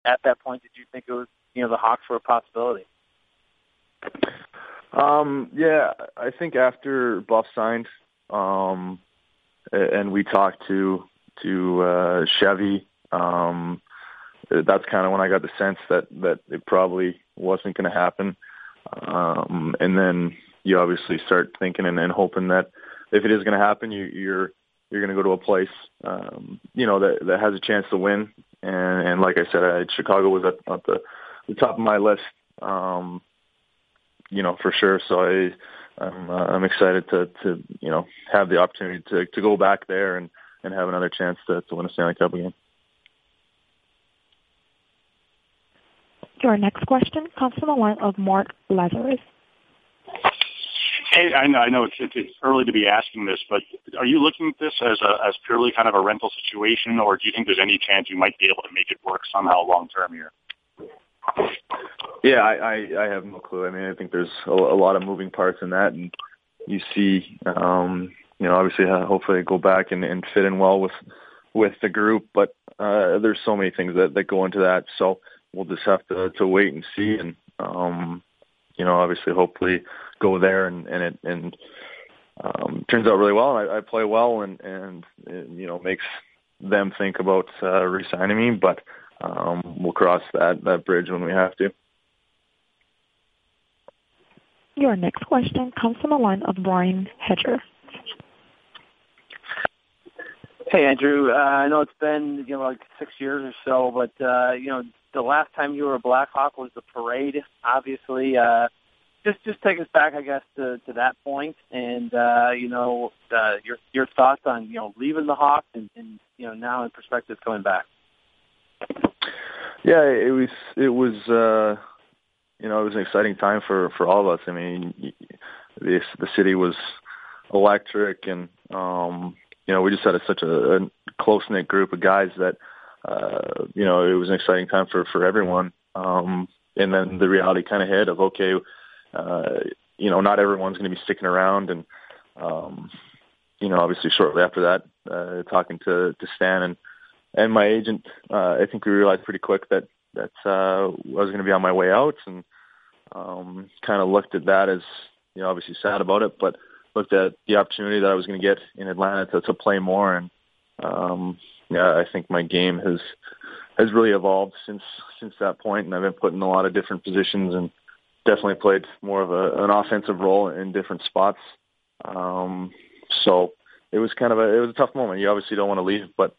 at that point did you think it was, the Hawks were a possibility? Yeah, I think after Buff signed, and we talked to Chevy, that's kind of when I got the sense that it probably wasn't going to happen. And then you obviously start thinking and hoping that if it is going to happen, you're going to go to a place, that has a chance to win. And like I said, Chicago was at the top of my list, for sure. So I'm excited to have the opportunity to go back there and have another chance to win a Stanley Cup again. Your next question comes from the line of Mark Lazarus. Hey, I know it's early to be asking this, but are you looking at this as purely kind of a rental situation, or do you think there's any chance you might be able to make it work somehow long term here? Yeah, I have no clue. I mean, I think there's a lot of moving parts in that, and you see, obviously, hopefully go back and fit in well with the group, but there's so many things that go into that, so we'll just have to wait and see, and obviously, hopefully, go there and it turns out really well. I play well, and it, makes them think about re-signing me, but we'll cross that bridge when we have to. Your next question comes from the line of Brian Hedger. Hey, Andrew. I know it's been, like 6 years or so, but, the last time you were a Blackhawk was the parade, obviously. Just take us back, I guess, to that point, and, your thoughts on, leaving the Hawks and now in perspective coming back. Yeah, it was it was an exciting time for all of us. I mean, the city was electric, and we just had such a close-knit group of guys that it was an exciting time for everyone. And then the reality kind of hit of, okay, not everyone's going to be sticking around, and obviously shortly after that, talking to Stan and my agent, I think we realized pretty quick that I was going to be on my way out, and kind of looked at that as, obviously sad about it, but looked at the opportunity that I was going to get in Atlanta to play more. And I think my game has really evolved since that point, and I've been put in a lot of different positions and definitely played more of an offensive role in different spots. So it was a tough moment. You obviously don't want to leave, but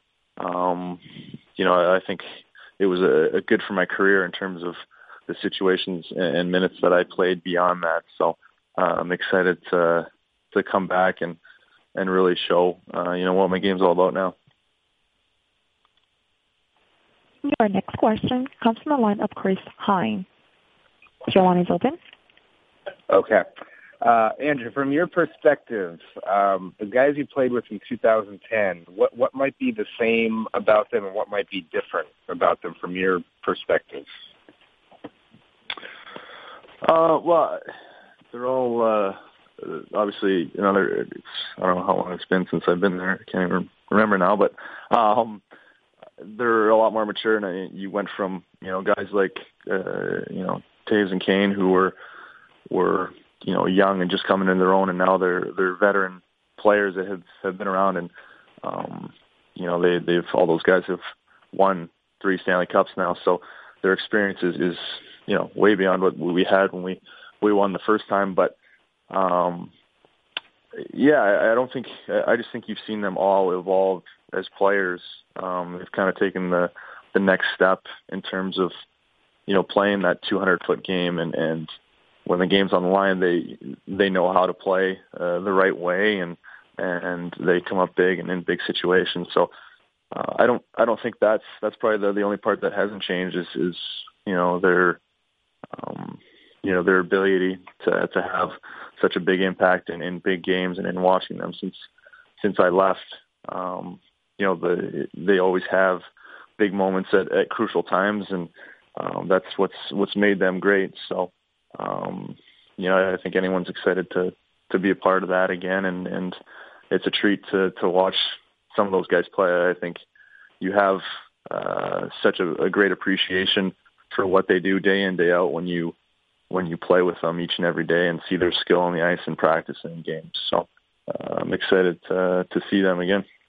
I think it was a good for my career in terms of the situations and minutes that I played beyond that. So I'm excited to come back and really show what my game's all about now. Your next question comes from the line of Chris Hine. Your line is open. Okay. Andrew, from your perspective, the guys you played with in 2010, what might be the same about them and what might be different about them from your perspective? Well, they're all obviously I don't know how long it's been since I've been there. I can't even remember now, but they're a lot more mature, and you went from guys like Taves and Kane, who were young and just coming into their own, and now they're veteran players that have been around, and they've all those guys have won 3 Stanley Cups now, so their experience is way beyond what we had when we won the first time. But I just think you've seen them all evolve as players. They've kind of taken the next step in terms of playing that 200-foot game, and when the game's on the line, they know how to play the right way, and they come up big and in big situations. So I don't think that's probably the only part that hasn't changed is their ability to have such a big impact in big games, and in watching them since I left. They always have big moments at crucial times, and that's what's made them great. So I think anyone's excited to be a part of that again, and it's a treat to watch some of those guys play. I think you have such a great appreciation for what they do day in, day out when you play with them each and every day and see their skill on the ice and practice and in games. So I'm excited to see them again.